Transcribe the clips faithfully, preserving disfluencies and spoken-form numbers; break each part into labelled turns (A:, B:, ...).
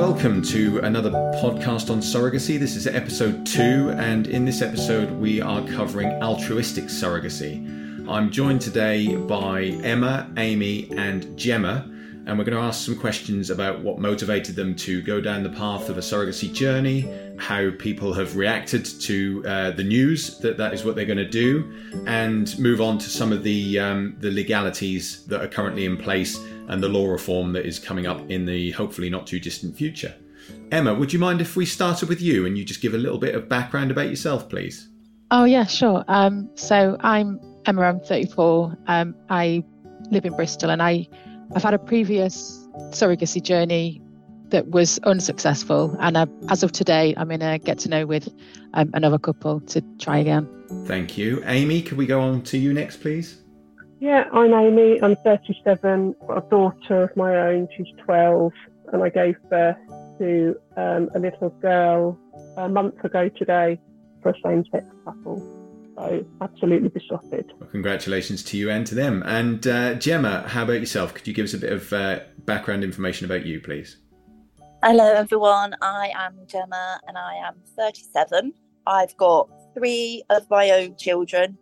A: welcome to another podcast on surrogacy. This is episode two, and in this episode we are covering altruistic surrogacy. I'm joined today by Emma, Amy and Gemma, and we're going to ask some questions about what motivated them to go down the path of a surrogacy journey, how people have reacted to uh, the news that that is what they're going to do, and move on to some of the um, the legalities that are currently in place and the law reform that is coming up in the hopefully not too distant future. Emma, would you mind if we started with you and you just give a little bit of background about yourself, please?
B: Oh, yeah, sure. Um, so I'm Emma, I'm thirty-four. Um, I live in Bristol, and I, I've had a previous surrogacy journey that was unsuccessful. And I, as of today, I'm in a get to know with um, another couple to try again.
A: Thank you. Amy, could we go on to you next, please?
C: Yeah, I'm Amy. I'm thirty-seven. I've got a daughter of my own. She's twelve, and I gave birth to um, a little girl a month ago today for a same-sex couple. So absolutely besotted.
A: Well, congratulations to you and to them. And uh, Gemma, how about yourself? Could you give us a bit of uh, background information about you, please?
D: Hello, everyone. I am Gemma, and I am thirty-seven. I've got three of my own children,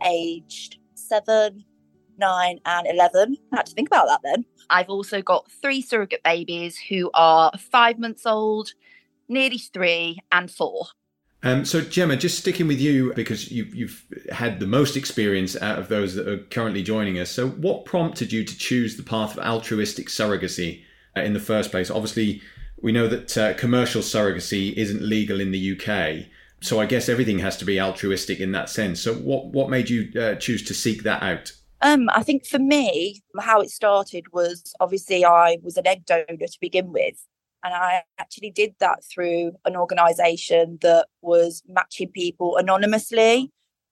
D: aged seven, nine and eleven. I had to think about that then. I've also got three surrogate babies who are five months old, nearly three and four.
A: Um, so Gemma, just sticking with you because you've, you've had the most experience out of those that are currently joining us. So what prompted you to choose the path of altruistic surrogacy uh, in the first place? Obviously, we know that uh, commercial surrogacy isn't legal in the U K. So I guess everything has to be altruistic in that sense. So what, what made you uh, choose to seek that out?
D: Um, I think for me, how it started was obviously I was an egg donor to begin with. And I actually did that through an organisation that was matching people anonymously.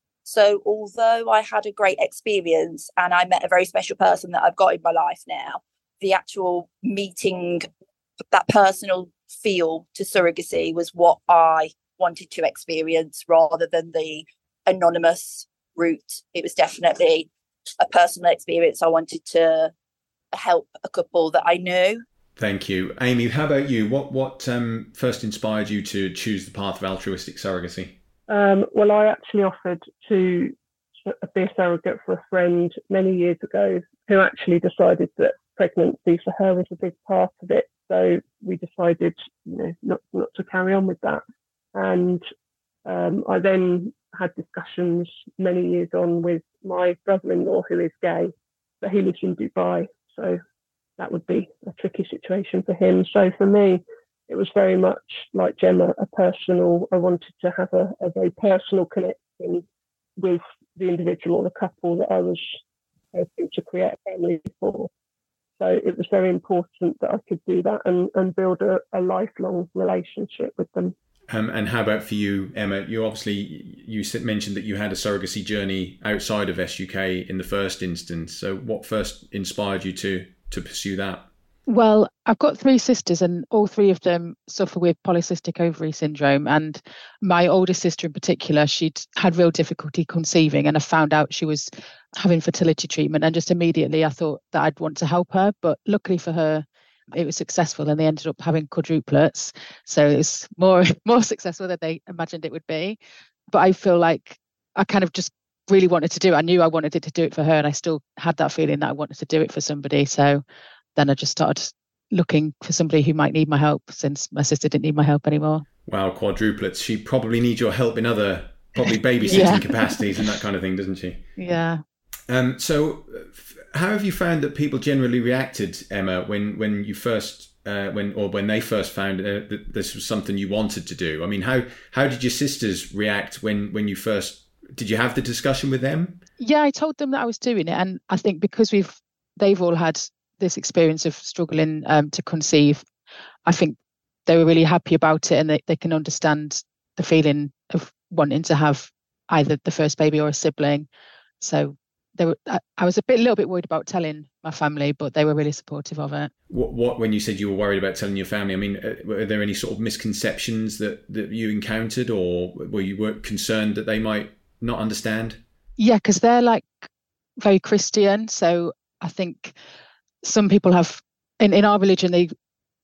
D: So although I had a great experience and I met a very special person that I've got in my life now, the actual meeting, that personal feel to surrogacy was what I wanted to experience rather than the anonymous route. It was definitely a personal experience. I wanted to help a couple that I knew.
A: Thank you. Amy, how about you? What what um, first inspired you to choose the path of altruistic surrogacy?
C: Um, well, I actually offered to be a surrogate for a friend many years ago who actually decided that pregnancy for her was a big part of it. So we decided, you know, not, not to carry on with that. And um, I then had discussions many years on with my brother-in-law who is gay, but he lives in Dubai. So that would be a tricky situation for him. So for me, it was very much like Gemma, a personal, I wanted to have a, a very personal connection with the individual or the couple that I was hoping to create a family for. So it was very important that I could do that and, and build a, a lifelong relationship with them.
A: Um, and how about for you, Emma? You obviously, you mentioned that you had a surrogacy journey outside of S U K in the first instance. So what first inspired you to to pursue that?
B: Well, I've got three sisters and all three of them suffer with polycystic ovary syndrome. And my oldest sister in particular, she'd had real difficulty conceiving, and I found out she was having fertility treatment. And just immediately I thought that I'd want to help her. But luckily for her, it was successful and they ended up having quadruplets. So it's more, more successful than they imagined it would be. But I feel like I kind of just really wanted to do it. I knew I wanted to do it for her, and I still had that feeling that I wanted to do it for somebody. So then I just started looking for somebody who might need my help, since my sister didn't need my help anymore.
A: Wow, quadruplets. She probably needs your help in other, probably babysitting yeah. capacities and that kind of thing, doesn't she?
B: Yeah.
A: Um. So how have you found that people generally reacted, Emma, when, when you first, uh, when or when they first found uh, that this was something you wanted to do? I mean, how, how did your sisters react when, when you first, did you have the discussion with them?
B: Yeah, I told them that I was doing it. And I think because we've, they've all had this experience of struggling um, to conceive, I think they were really happy about it, and they, they can understand the feeling of wanting to have either the first baby or a sibling. So they were, I, I was a bit, little bit worried about telling my family, but they were really supportive of it.
A: What, what when you said you were worried about telling your family, I mean, uh, were there any sort of misconceptions that, that you encountered, or were you were concerned that they might not understand?
B: Yeah, because they're like very Christian. So I think some people have, in, in our religion, they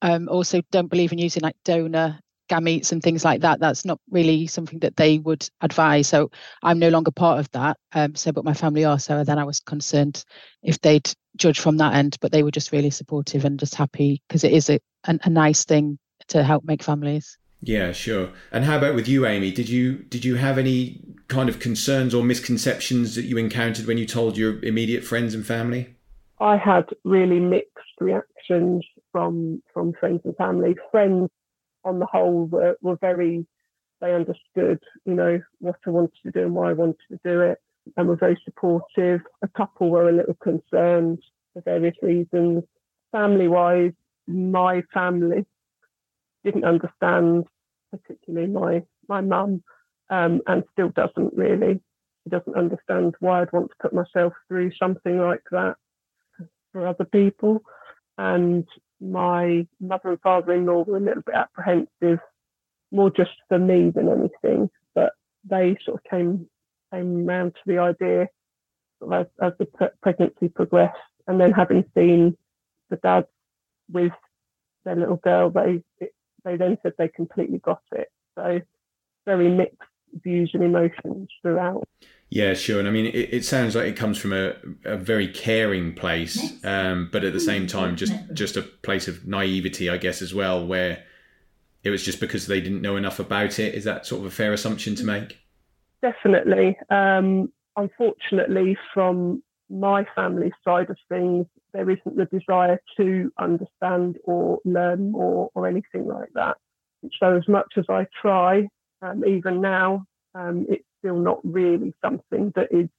B: um, also don't believe in using like donor gametes and things like that. That's not really something that they would advise. So I'm no longer part of that. Um, so, but my family are. So then I was concerned if they'd judge from that end, but they were just really supportive and just happy because it is a, a, a nice thing to help make families.
A: Yeah, sure. And how about with you, Amy? Did you did you have any kind of concerns or misconceptions that you encountered when you told your immediate friends and family?
C: I had really mixed reactions from from friends and family. Friends on the whole were, were very, they understood, you know, what I wanted to do and why I wanted to do it, and were very supportive. A couple were a little concerned for various reasons. Family-wise, my family didn't understand, particularly my my mum, um, and still doesn't really. She doesn't understand why I'd want to put myself through something like that for other people. And my mother and father-in-law were a little bit apprehensive, more just for me than anything. But they sort of came came round to the idea sort of as, as the pre- pregnancy progressed, and then having seen the dads with their little girl, they they then said they completely got it. So very mixed views and emotions throughout.
A: Yeah, sure. And I mean, it, it sounds like it comes from a, a very caring place, um, but at the same time, just, just a place of naivety, I guess, as well, where it was just because they didn't know enough about it. Is that sort of a fair assumption to make?
C: Definitely. Um, unfortunately, from my family side of things, there isn't the desire to understand or learn more or anything like that. So as much as I try, um, even now, um, it's still not really something that is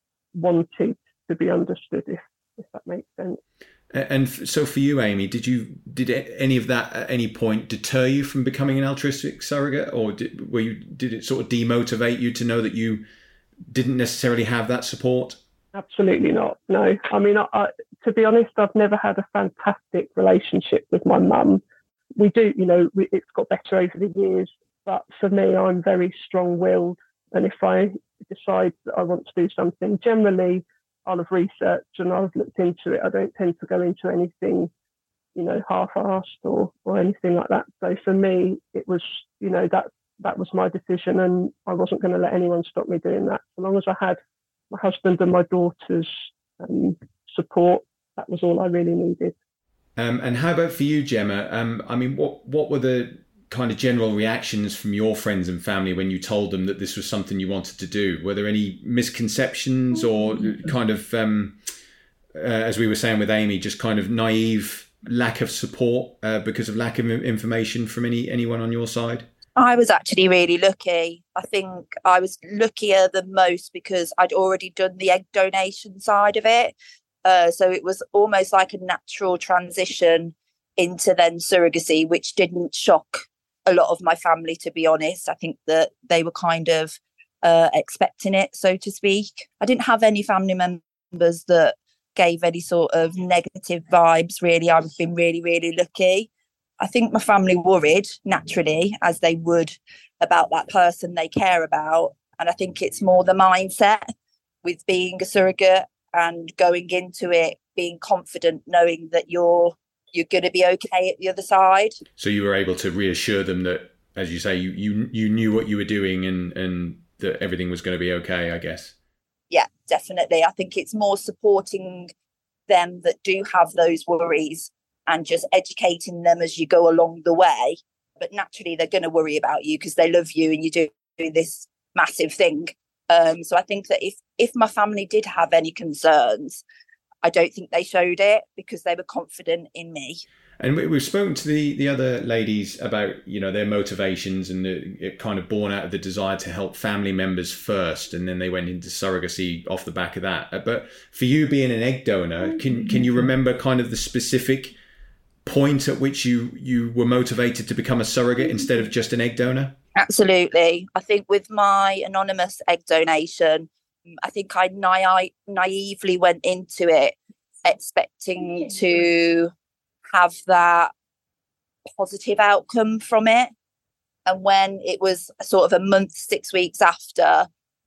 C: wanted to be understood, if, if that makes sense.
A: And so for you, Amy, did you did any of that at any point deter you from becoming an altruistic surrogate, or did, were you did it sort of demotivate you to know that you didn't necessarily have that support?
C: Absolutely not. No. I mean, I, I, to be honest, I've never had a fantastic relationship with my mum. We do, you know, we, it's got better over the years. But for me, I'm very strong-willed. And if I decide that I want to do something, generally I'll have researched and I'll have looked into it. I don't tend to go into anything, you know, half-assed or, or anything like that. So for me, it was, you know, that that was my decision, and I wasn't going to let anyone stop me doing that. So long as I had my husband and my daughter's um, support, that was all I really needed.
A: Um, and how about for you, Gemma? Um, I mean, what what were the kind of general reactions from your friends and family when you told them that this was something you wanted to do? Were there any misconceptions or kind of, um, uh, as we were saying with Amy, just kind of naive lack of support uh, because of lack of information from any anyone on your side?
D: I was actually really lucky. I think I was luckier than most because I'd already done the egg donation side of it. Uh, so it was almost like a natural transition into then surrogacy, which didn't shock a lot of my family, to be honest. I think that they were kind of uh, expecting it, so to speak. I didn't have any family members that gave any sort of negative vibes, really. I've been really, really lucky. I think my family worried, naturally, as they would, about that person they care about. And I think it's more the mindset with being a surrogate and going into it, being confident, knowing that you're you're going to be okay at the other side. So
A: you were able to reassure them that, as you say, you you, you knew what you were doing and, and that everything was going to be okay, I guess.
D: Yeah, definitely. I think it's more supporting them that do have those worries and just educating them as you go along the way. But naturally, they're going to worry about you because they love you and you're doing this massive thing. Um, so I think that if, if my family did have any concerns, I don't think they showed it because they were confident in me.
A: And we've spoken to the, the other ladies about, you know, their motivations, and the, it kind of born out of the desire to help family members first, and then they went into surrogacy off the back of that. But for you being an egg donor, can can you remember kind of the specific point at which you, you were motivated to become a surrogate instead of just an egg donor?
D: Absolutely. I think with my anonymous egg donation, I think I na- naively went into it expecting to have that positive outcome from it. And when it was sort of a month, six weeks after,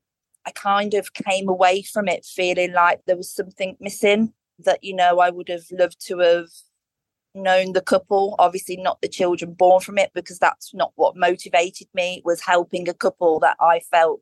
D: I kind of came away from it feeling like there was something missing, that, you know, I would have loved to have known the couple, obviously not the children born from it, because that's not what motivated me. It was helping a couple that I felt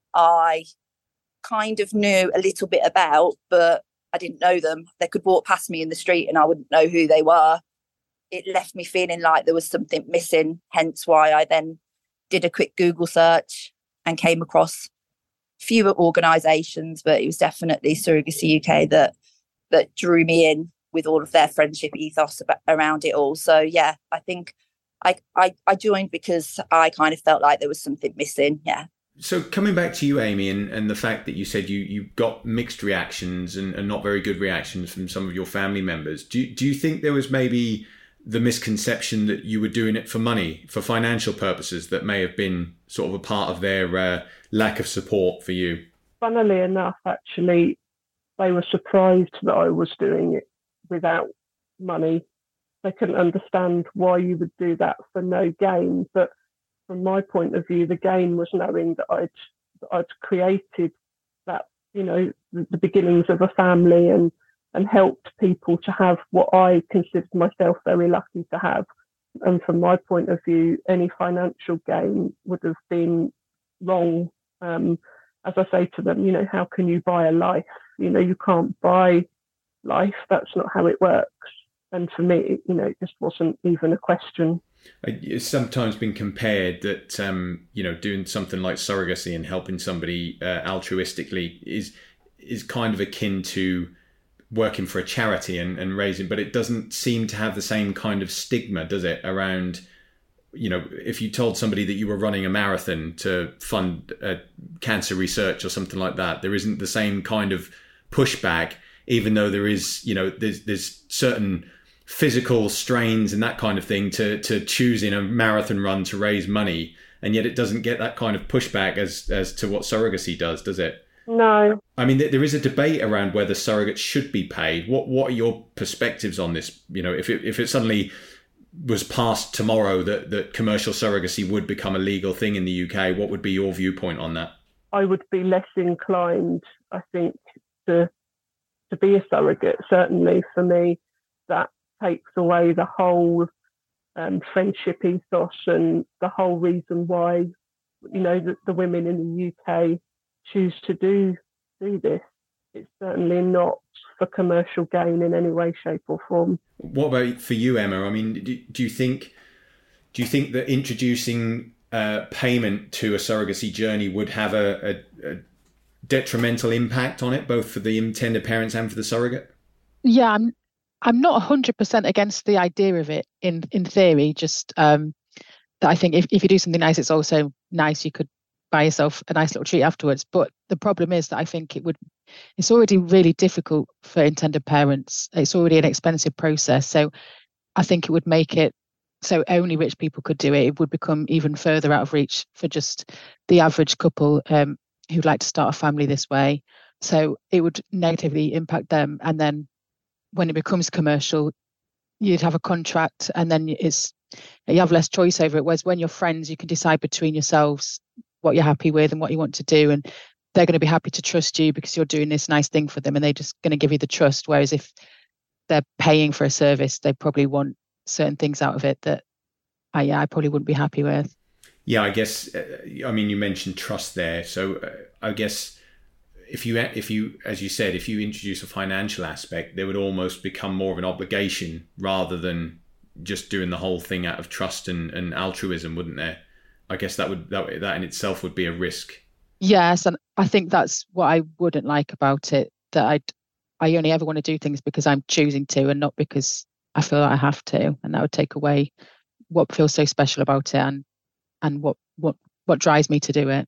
D: I kind of knew a little bit about, but I didn't know them. They could walk past me in the street and I wouldn't know who they were. It left me feeling like there was something missing, hence why I then did a quick Google search and came across fewer organisations, but it was definitely Surrogacy U K that that drew me in with all of their friendship ethos about, around it all. So yeah, I think I, I I joined because I kind of felt like there was something missing. Yeah.
A: So coming back to you, Amy, and, and the fact that you said you, you got mixed reactions and, and not very good reactions from some of your family members, do do you think there was maybe the misconception that you were doing it for money, for financial purposes, that may have been sort of a part of their uh, lack of support for you?
C: Funnily enough, actually, they were surprised that I was doing it without money. They couldn't understand why you would do that for no gain. But from my point of view, the gain was knowing that I'd, that I'd created that, you know, the, the beginnings of a family and and helped people to have what I considered myself very lucky to have. And from my point of view, any financial gain would have been wrong. Um, as I say to them, you know, how can you buy a life? You know, you can't buy life. That's not how it works. And for me, you know, it just wasn't even a question.
A: It's sometimes been compared that, um, you know, doing something like surrogacy and helping somebody uh, altruistically is is kind of akin to working for a charity and, and raising, but it doesn't seem to have the same kind of stigma, does it, around, you know, if you told somebody that you were running a marathon to fund uh, cancer research or something like that, there isn't the same kind of pushback, even though there is, you know, there's there's certain physical strains and that kind of thing to to choosing a marathon run to raise money, and yet it doesn't get that kind of pushback as as to what surrogacy does, does it?
C: No.
A: I mean, there is a debate around whether surrogates should be paid. What What are your perspectives on this? You know, if it if it suddenly was passed tomorrow that, that commercial surrogacy would become a legal thing in the U K, what would be your viewpoint on that?
C: I would be less inclined, I think, to to be a surrogate. Certainly for me, that takes away the whole um, friendship ethos and the whole reason why, you know, the, the women in the U K choose to do do this. It's certainly not for commercial gain in any way, shape, or form.
A: What about for you, Emma? I mean, do, do you think do you think that introducing uh, payment to a surrogacy journey would have a, a, a detrimental impact on it, both for the intended parents and for the surrogate?
B: Yeah, I'm I'm not one hundred percent against the idea of it in in theory. Just um, that I think if if you do something nice, it's also nice. You could buy yourself a nice little treat afterwards. But the problem is that I think it would, it's already really difficult for intended parents. It's already an expensive process. So I think it would make it so only rich people could do it. It would become even further out of reach for just the average couple um, who'd like to start a family this way. So it would negatively impact them. And then when it becomes commercial, you'd have a contract and then it's, you have less choice over it. Whereas when you're friends, you can decide between yourselves what you're happy with and what you want to do, and they're going to be happy to trust you because you're doing this nice thing for them, and they're just going to give you the trust. Whereas if they're paying for a service, they probably want certain things out of it that I, yeah, I probably wouldn't be happy with.
A: Yeah, I guess, uh, I mean, you mentioned trust there. So uh, I guess if you, if you, as you said, if you introduce a financial aspect, there would almost become more of an obligation rather than just doing the whole thing out of trust and, and altruism, wouldn't there? I guess that would that that in itself would be a risk.
B: Yes, and I think that's what I wouldn't like about it. That I I only ever want to do things because I'm choosing to, and not because I feel like I have to. And that would take away what feels so special about it, and and what what what drives me to do it.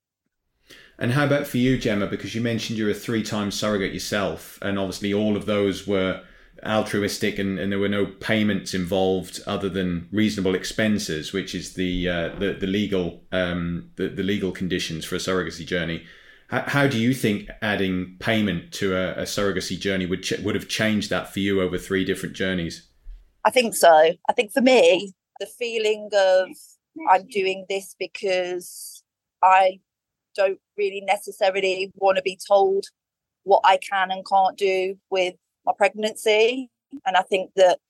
A: And how about for you, Gemma? Because you mentioned you're a three-time surrogate yourself, and obviously all of those were altruistic, and, and there were no payments involved other than reasonable expenses, which is the uh, the, the legal um, the, the legal conditions for a surrogacy journey. How, how do you think adding payment to a, a surrogacy journey would ch- would have changed that for you over three different journeys?
D: I think so. I think for me, the feeling of I'm doing this because I don't really necessarily want to be told what I can and can't do with my pregnancy. And I think that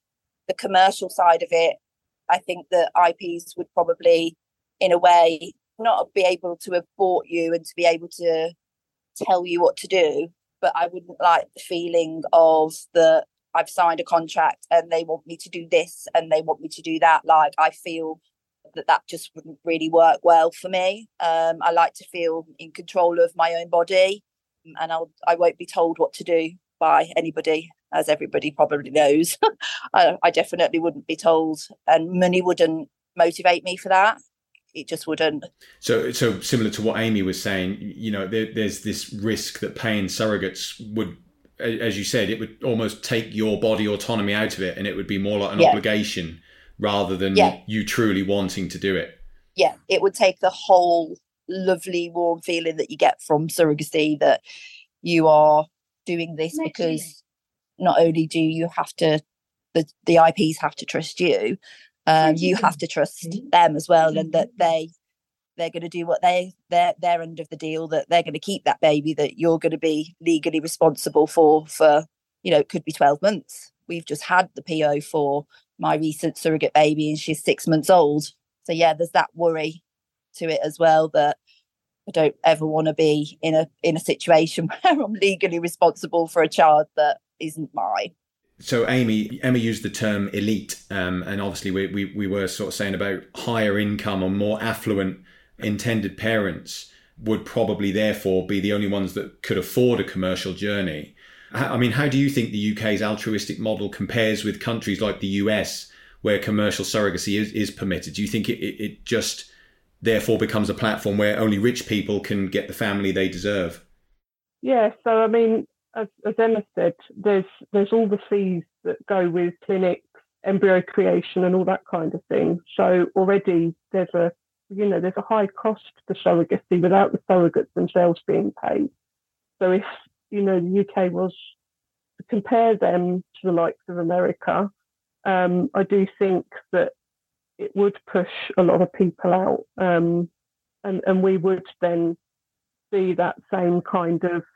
D: the commercial side of it, I think that I Ps would probably, in a way, not be able to abort you and to be able to tell you what to do, but I wouldn't like the feeling of that I've signed a contract and they want me to do this and they want me to do that. Like, I feel that that just wouldn't really work well for me. Um, I like to feel in control of my own body, and I'll, I won't be told what to do by anybody, as everybody probably knows. I, I definitely wouldn't be told, and money wouldn't motivate me for that. It just wouldn't.
A: So, so similar to what Amy was saying, you know, there, there's this risk that paying surrogates would, as you said, it would almost take your body autonomy out of it, and it would be more like an yeah. obligation rather than yeah. you truly wanting to do it.
D: Yeah, it would take the whole lovely, warm feeling that you get from surrogacy, that you are doing this because not only do you have to, the, the I Ps have to trust you, um, you have to trust them as well, and that they they're going to do what they they're they're end of the deal, that they're going to keep that baby that you're going to be legally responsible for for you know, it could be twelve months. We've just had the P O for my recent surrogate baby, and she's six months old. So yeah, there's that worry to it as well, that I don't ever want to be in a in a situation where I'm legally responsible for a child that isn't mine.
A: So Amy, Emma used the term elite, um, and obviously we, we we were sort of saying about higher income or more affluent intended parents would probably therefore be the only ones that could afford a commercial journey. I mean, how do you think the U K's altruistic model compares with countries like the U S, where commercial surrogacy is, is permitted? Do you think it, it, it just therefore becomes a platform where only rich people can get the family they deserve?
C: Yeah, so I mean, as, as Emma said, there's there's all the fees that go with clinics, embryo creation, and all that kind of thing. So already there's a you know there's a high cost for surrogacy without the surrogates themselves being paid. So if you know the U K was to compare them to the likes of America, um, I do think that it would push a lot of people out, um, and and we would then see that same kind of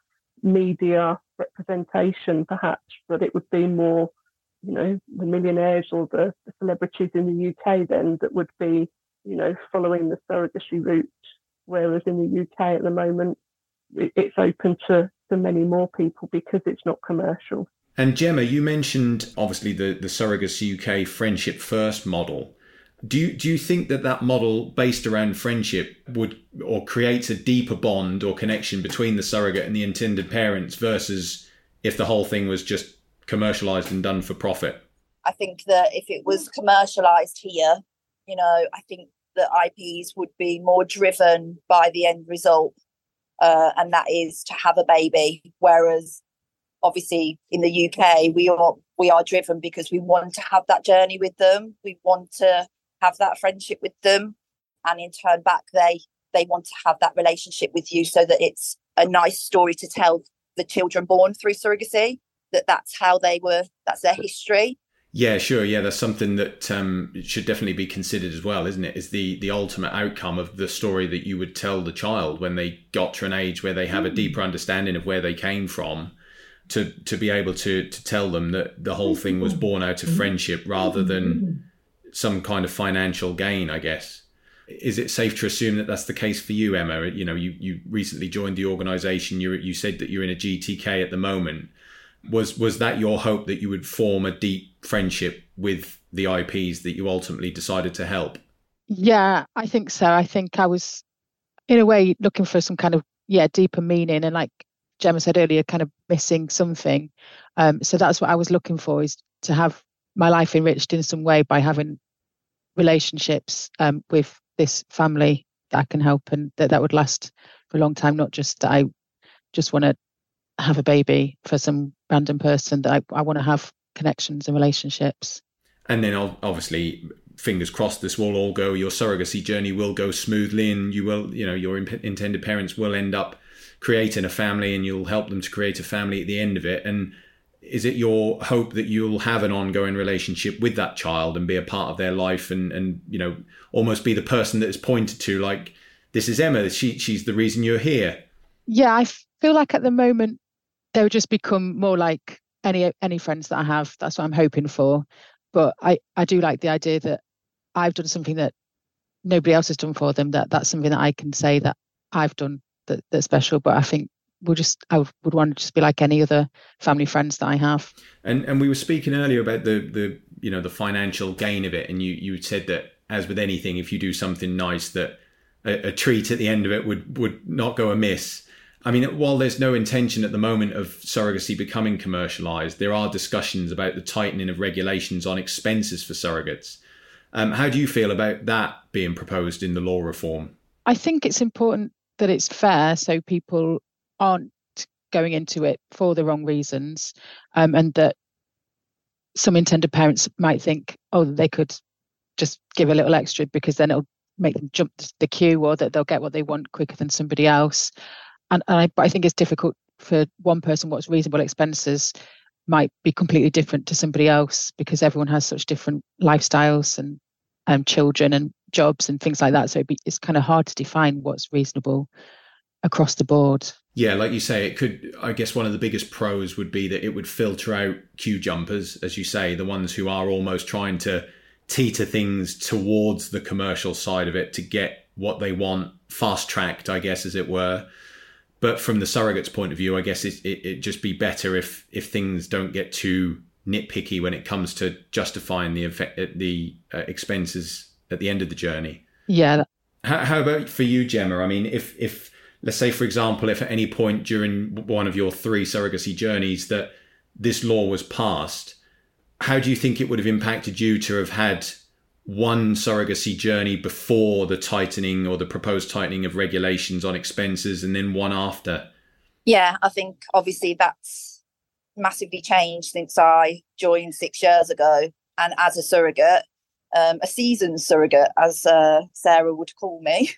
C: media representation, perhaps, that it would be more, you know, the millionaires or the, the celebrities in the U K then that would be, you know, following the surrogacy route, whereas in the U K at the moment, it, it's open to, to many more people because it's not commercial.
A: And Gemma, you mentioned obviously the, the Surrogacy U K Friendship First model. Do you do you think that that model based around friendship would or creates a deeper bond or connection between the surrogate and the intended parents versus if the whole thing was just commercialized and done for profit?
D: I think that if it was commercialized here, you know, I think that I Ps would be more driven by the end result, uh, and that is to have a baby. Whereas obviously in the U K, we are we are driven because we want to have that journey with them. We want to have that friendship with them, and in turn back they they want to have that relationship with you, so that it's a nice story to tell the children born through surrogacy, that that's how they were, that's their history.
A: Yeah, sure. Yeah, that's something that um, should definitely be considered as well, isn't it? Is the the ultimate outcome of the story that you would tell the child when they got to an age where they have a deeper understanding of where they came from, to to be able to to tell them that the whole thing was born out of friendship rather than some kind of financial gain, I guess. Is it safe to assume that that's the case for you, Emma? You know, you, you recently joined the organisation. You you said that you're in a G T K at the moment. Was was that your hope, that you would form a deep friendship with the I Ps that you ultimately decided to help?
B: Yeah, I think so. I think I was, in a way, looking for some kind of, yeah, deeper meaning. And like Gemma said earlier, kind of missing something. Um, so that's what I was looking for, is to have my life enriched in some way by having relationships um, with this family that I can help, and that, that would last for a long time, not just that I just want to have a baby for some random person, that I, I want to have connections and relationships.
A: And then obviously, fingers crossed, this will all go, your surrogacy journey will go smoothly, and you will, you know, your imp- intended parents will end up creating a family, and you'll help them to create a family at the end of it. And is it your hope that you'll have an ongoing relationship with that child and be a part of their life, and, and you know, almost be the person that is pointed to, like, this is Emma, she she's the reason you're here?
B: Yeah, I feel like at the moment they would just become more like any any friends that I have. That's what I'm hoping for. but I, I do like the idea that I've done something that nobody else has done for them, that that's something that I can say that I've done that, that's special. But I think we'll just, I would, would want to just be like any other family friends that I have.
A: And and we were speaking earlier about the, the you know, the financial gain of it. And you, you said that, as with anything, if you do something nice, that a, a treat at the end of it would, would not go amiss. I mean, while there's no intention at the moment of surrogacy becoming commercialised, there are discussions about the tightening of regulations on expenses for surrogates. Um, how do you feel about that being proposed in the law reform?
B: I think it's important that it's fair, so people aren't going into it for the wrong reasons, um, and that some intended parents might think, oh, they could just give a little extra because then it'll make them jump the queue, or that they'll get what they want quicker than somebody else. And, and I, but I think it's difficult for one person. What's reasonable expenses might be completely different to somebody else, because everyone has such different lifestyles and um, children and jobs and things like that. So it'd be, it's kind of hard to define what's reasonable across the board.
A: Yeah, like you say, it could, I guess one of the biggest pros would be that it would filter out queue jumpers, as you say, the ones who are almost trying to teeter things towards the commercial side of it to get what they want fast tracked, I guess, as it were. But from the surrogate's point of view, I guess it, it, it'd just be better if if things don't get too nitpicky when it comes to justifying the effect, the uh, expenses at the end of the journey.
B: Yeah.
A: How, how about for you, Gemma? I mean, if if let's say, for example, if at any point during one of your three surrogacy journeys that this law was passed, how do you think it would have impacted you to have had one surrogacy journey before the tightening or the proposed tightening of regulations on expenses, and then one after?
D: Yeah, I think obviously that's massively changed since I joined six years ago. And as a surrogate, um, a seasoned surrogate, as uh, Sarah would call me,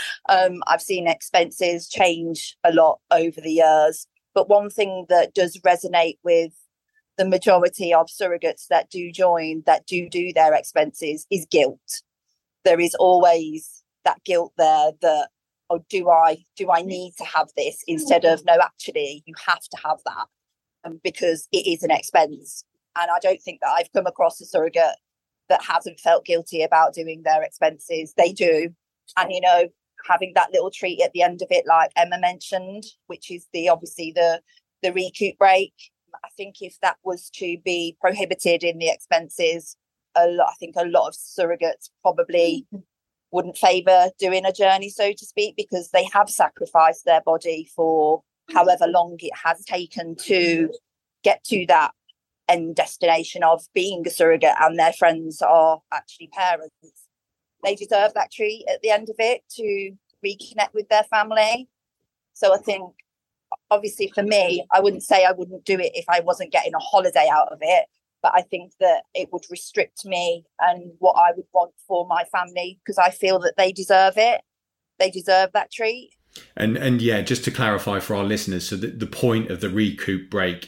D: um, I've seen expenses change a lot over the years. But one thing that does resonate with the majority of surrogates that do join, that do do their expenses, is guilt. There is always that guilt there that, oh, do I do I need to have this, instead of, no, actually, you have to have that, um, because it is an expense. And I don't think that I've come across a surrogate that hasn't felt guilty about doing their expenses. They do. And, you know, having that little treat at the end of it, like Emma mentioned, which is the obviously the the recoup break. I think if that was to be prohibited in the expenses, a lot, I think a lot of surrogates probably wouldn't favour doing a journey, so to speak, because they have sacrificed their body for however long it has taken to get to that end destination of being a surrogate, and their friends are actually parents. They deserve that treat at the end of it to reconnect with their family. So I think, obviously for me, I wouldn't say I wouldn't do it if I wasn't getting a holiday out of it, but I think that it would restrict me and what I would want for my family, because I feel that they deserve it. They deserve that treat.
A: And and yeah, just to clarify for our listeners, so the, the point of the recoup break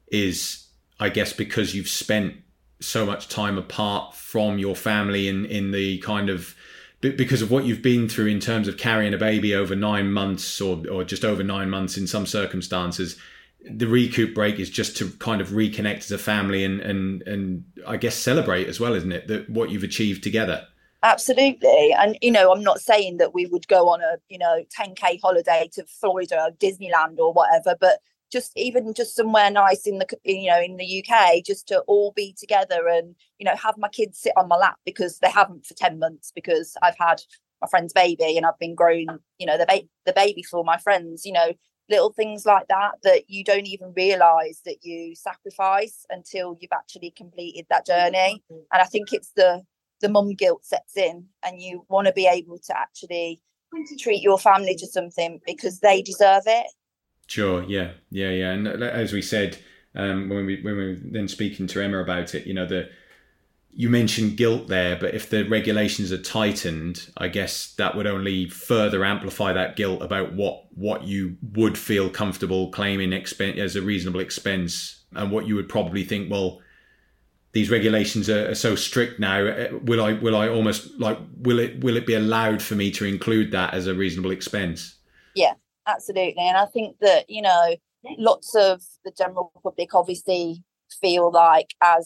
A: is, I guess, because you've spent so much time apart from your family in, in the kind of, because of what you've been through in terms of carrying a baby over nine months or, or just over nine months in some circumstances, the recoup break is just to kind of reconnect as a family and, and, and I guess celebrate as well, isn't it? That what you've achieved together.
D: Absolutely. And, you know, I'm not saying that we would go on a, you know, ten K holiday to Florida, Disneyland or whatever, but just even just somewhere nice in the, you know, in the U K, just to all be together and, you know, have my kids sit on my lap, because they haven't for ten months, because I've had my friend's baby and I've been growing, you know, the, ba- the baby for my friends, you know, little things like that, that you don't even realise that you sacrifice until you've actually completed that journey. And I think it's the, the mum guilt sets in, and you want to be able to actually treat your family to something because they deserve it.
A: Sure, yeah, yeah, yeah. And as we said, um, when we when we were then speaking to Emma about it, you know, the you mentioned guilt there, but if the regulations are tightened, I guess that would only further amplify that guilt about what what you would feel comfortable claiming expense as a reasonable expense, and what you would probably think, well, these regulations are, are so strict now. Will I will I almost like will it will it be allowed for me to include that as a reasonable expense?
D: Yeah. Absolutely. And I think that, you know, lots of the general public obviously feel like, as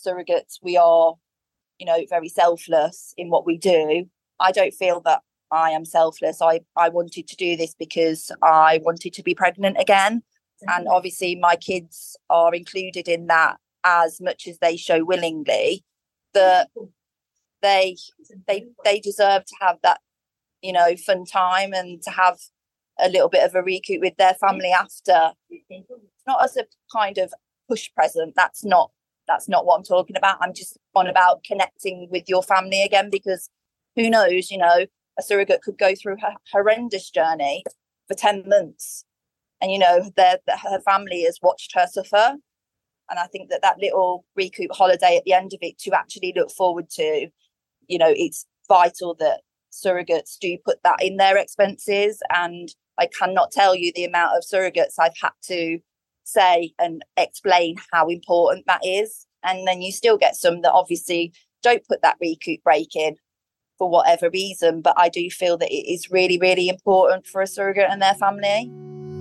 D: surrogates, we are, you know, very selfless in what we do. I don't feel that I am selfless. I, I wanted to do this because I wanted to be pregnant again. And obviously my kids are included in that as much as they show willingly, that they they they deserve to have that, you know, fun time and to have a little bit of a recoup with their family after. Not as a kind of push present. That's not that's not what I'm talking about. I'm just on about connecting with your family again, because who knows, you know, a surrogate could go through her horrendous journey for ten months. And, you know, their, her family has watched her suffer. And I think that that little recoup holiday at the end of it to actually look forward to, you know, it's vital that surrogates do put that in their expenses. And I cannot tell you the amount of surrogates I've had to say and explain how important that is. And then you still get some that obviously don't put that recoup break in for whatever reason. But I do feel that it is really, really important for a surrogate and their family.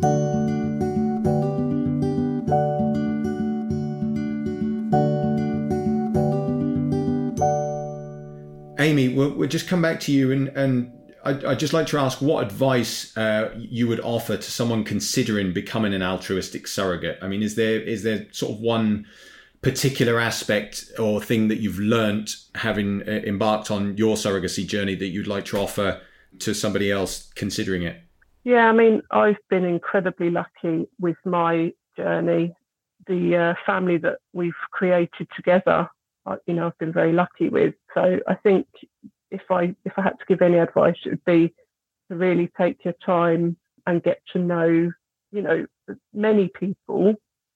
A: Amy, we'll, we'll just come back to you, and, and I'd, I'd just like to ask what advice uh, you would offer to someone considering becoming an altruistic surrogate. I mean, is there is there sort of one particular aspect or thing that you've learnt having uh, embarked on your surrogacy journey that you'd like to offer to somebody else considering it?
C: Yeah, I mean, I've been incredibly lucky with my journey. The uh, family that we've created together, you know, I've been very lucky with. So I think if I if I had to give any advice, it would be to really take your time and get to know, you know, many people,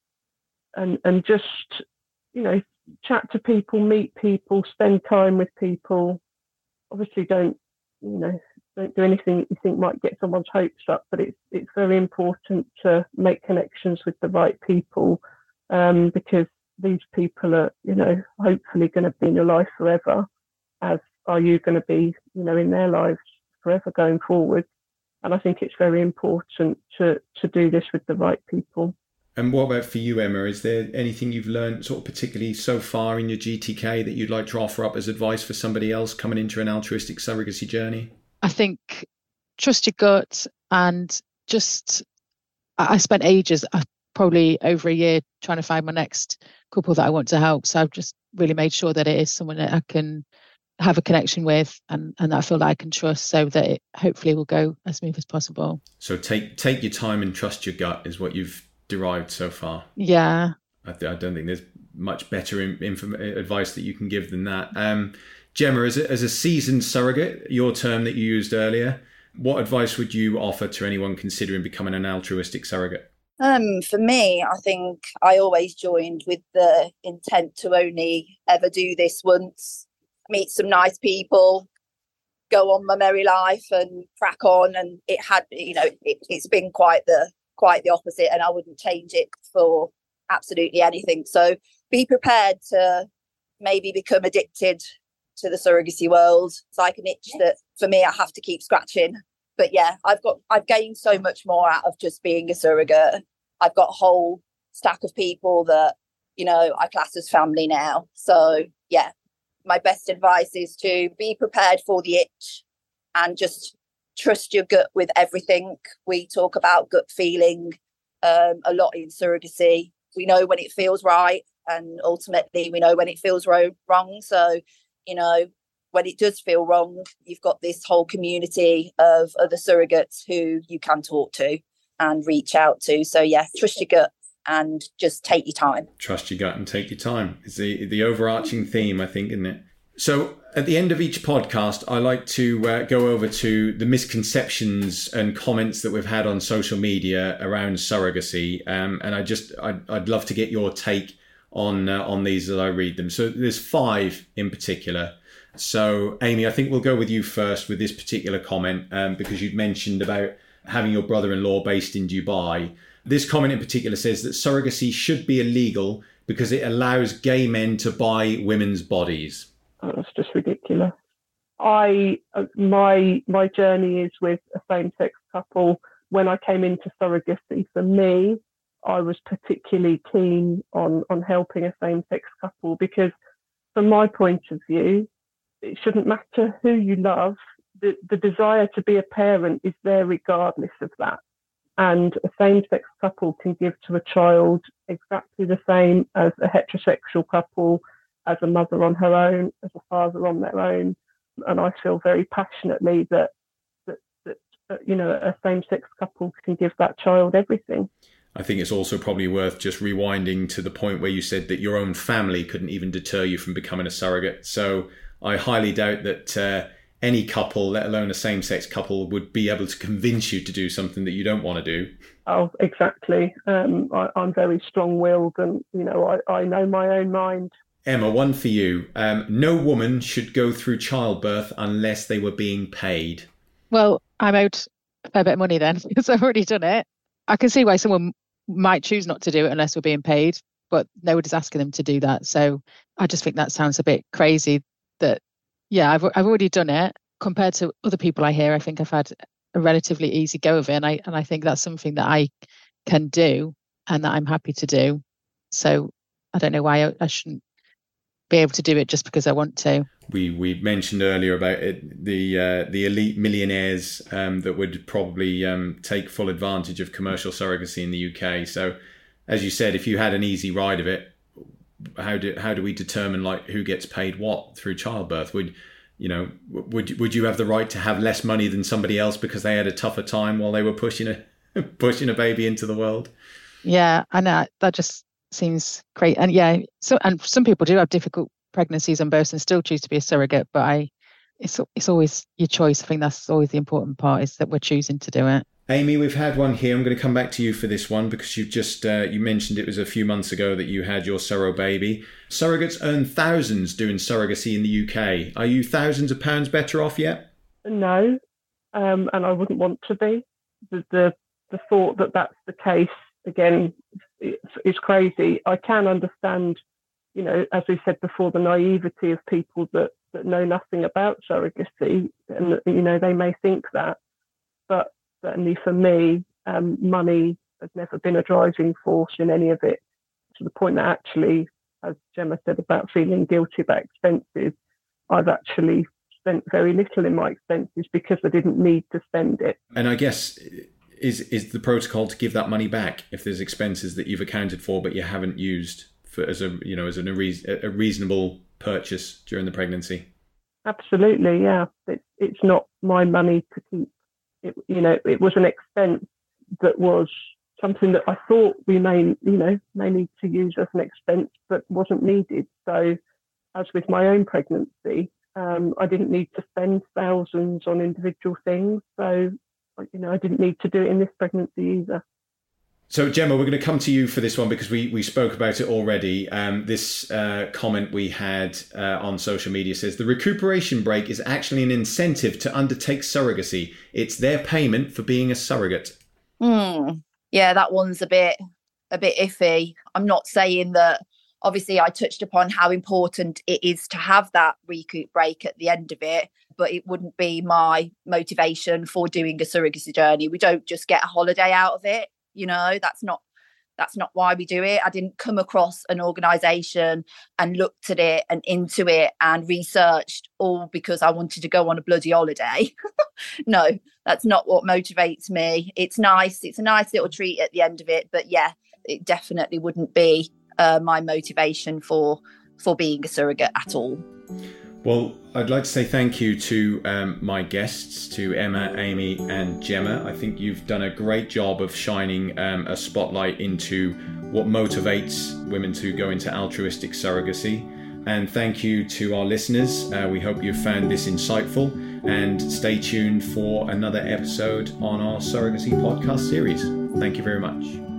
C: and and just, you know, chat to people, meet people, spend time with people. Obviously, don't you know, don't do anything that you think might get someone's hopes up, but it's it's very important to make connections with the right people, um, because these people are, you know, hopefully going to be in your life forever, as are you going to be, you know, in their lives forever going forward. And I think it's very important to to do this with the right people.
A: And what about for you, Emma? Is there anything you've learned sort of particularly so far in your G T K that you'd like to offer up as advice for somebody else coming into an altruistic surrogacy journey?
B: I think trust your gut, and just, I spent ages, probably over a year, trying to find my next couple that I want to help. So I've just really made sure that it is someone that I can have a connection with, and, and that I feel that I can trust, so that it hopefully will go as smooth as possible.
A: So take take your time and trust your gut is what you've derived so far.
B: Yeah.
A: I, th- I don't think there's much better in, inform- advice that you can give than that. Um, Gemma, as a, as a seasoned surrogate, your term that you used earlier, what advice would you offer to anyone considering becoming an altruistic surrogate?
D: Um, for me, I think I always joined with the intent to only ever do this once, meet some nice people, go on my merry life and crack on. And it had, you know, it, it's been quite the quite the opposite, and I wouldn't change it for absolutely anything. So be prepared to maybe become addicted to the surrogacy world. It's like an itch that for me I have to keep scratching. But yeah, I've got I've gained so much more out of just being a surrogate. I've got a whole stack of people that, you know, I class as family now. So yeah, my best advice is to be prepared for the itch and just trust your gut with everything. We talk about gut feeling um, a lot in surrogacy. We know when it feels right, and ultimately we know when it feels ro- wrong. So, you know, when it does feel wrong, you've got this whole community of other surrogates who you can talk to and reach out to. So yeah, trust your gut and just take your time.
A: Trust your gut and take your time. It's the, the overarching theme, I think, isn't it? So at the end of each podcast, I like to uh, go over to the misconceptions and comments that we've had on social media around surrogacy. Um, and I just, I'd, I'd love to get your take on uh, on these as I read them. So there's five in particular. So Amy, I think we'll go with you first with this particular comment, um, because you'd mentioned about having your brother-in-law based in Dubai. This comment in particular says that surrogacy should be illegal because it allows gay men to buy women's bodies.
C: Oh, that's just ridiculous. I my my journey is with a same-sex couple. When I came into surrogacy, for me, I was particularly keen on, on helping a same-sex couple, because from my point of view, it shouldn't matter who you love. The, the desire to be a parent is there regardless of that. And a same-sex couple can give to a child exactly the same as a heterosexual couple, as a mother on her own, as a father on their own. And I feel very passionately that, that, that uh, you know, a same-sex couple can give that child everything.
A: I think it's also probably worth just rewinding to the point where you said that your own family couldn't even deter you from becoming a surrogate. So I highly doubt that uh, any couple, let alone a same-sex couple, would be able to convince you to do something that you don't want to do.
C: Oh, exactly. Um, I, I'm very strong-willed, and, you know, I, I know my own mind.
A: Emma, one for you. Um, no woman should go through childbirth unless they were being paid.
B: Well, I'm owed a fair bit of money then, because I've already done it. I can see why someone might choose not to do it unless we're being paid, but nobody's asking them to do that. So I just think that sounds a bit crazy that, yeah, I've I've already done it. Compared to other people I hear, I think I've had a relatively easy go of it. And I, and I think that's something that I can do and that I'm happy to do. So I don't know why I, I shouldn't be able to do it just because I want to.
A: We we mentioned earlier about it, the uh, the elite millionaires um, that would probably um, take full advantage of commercial surrogacy in the U K. So, as you said, if you had an easy ride of it, how do how do we determine like who gets paid what through childbirth? Would you know? Would would you have the right to have less money than somebody else because they had a tougher time while they were pushing a pushing a baby into the world?
B: Yeah, I know that just seems great. And yeah, so and some people do have difficult pregnancies and births and still choose to be a surrogate, but I it's it's always your choice. I think that's always the important part, is that we're choosing to do it.
A: Amy, we've had one here. I'm going to come back to you for this one because you've just uh, you mentioned it was a few months ago that you had your surro baby. Surrogates earn thousands doing surrogacy in the U K. Are you thousands of pounds better off yet?
C: No, um, and I wouldn't want to be. The, the the thought that that's the case, again, it's, it's crazy. I can understand, you know, as we said before, the naivety of people that, that know nothing about surrogacy, and, you know, they may think that. But certainly for me, um, money has never been a driving force in any of it, to the point that actually, as Gemma said about feeling guilty about expenses, I've actually spent very little in my expenses because I didn't need to spend it.
A: And I guess, is is the protocol to give that money back if there's expenses that you've accounted for but you haven't used for as a you know as an, a reasonable purchase during the pregnancy?
C: Absolutely, yeah. It's it's not my money to keep. It, you know, it was an expense that was something that I thought we may you know may need to use as an expense, but wasn't needed. So, as with my own pregnancy, um, I didn't need to spend thousands on individual things. So, you know, I didn't need to do it in this pregnancy either.
A: So, Gemma, we're going to come to you for this one because we, we spoke about it already. Um, this uh, comment we had uh, on social media says, the recuperation break is actually an incentive to undertake surrogacy. It's their payment for being a surrogate.
D: Hmm. Yeah, that one's a bit a bit iffy. I'm not saying that. Obviously, I touched upon how important it is to have that recoup break at the end of it, but it wouldn't be my motivation for doing a surrogacy journey. We don't just get a holiday out of it. You know, that's not that's not why we do it. I didn't come across an organisation and looked at it and into it and researched all because I wanted to go on a bloody holiday. No, that's not what motivates me. It's nice. It's a nice little treat at the end of it. But yeah, it definitely wouldn't be uh, my motivation for for being a surrogate at all.
A: Well, I'd like to say thank you to um, my guests, to Emma, Amy and Gemma. I think you've done a great job of shining um, a spotlight into what motivates women to go into altruistic surrogacy. And thank you to our listeners. Uh, we hope you've found this insightful, and stay tuned for another episode on our surrogacy podcast series. Thank you very much.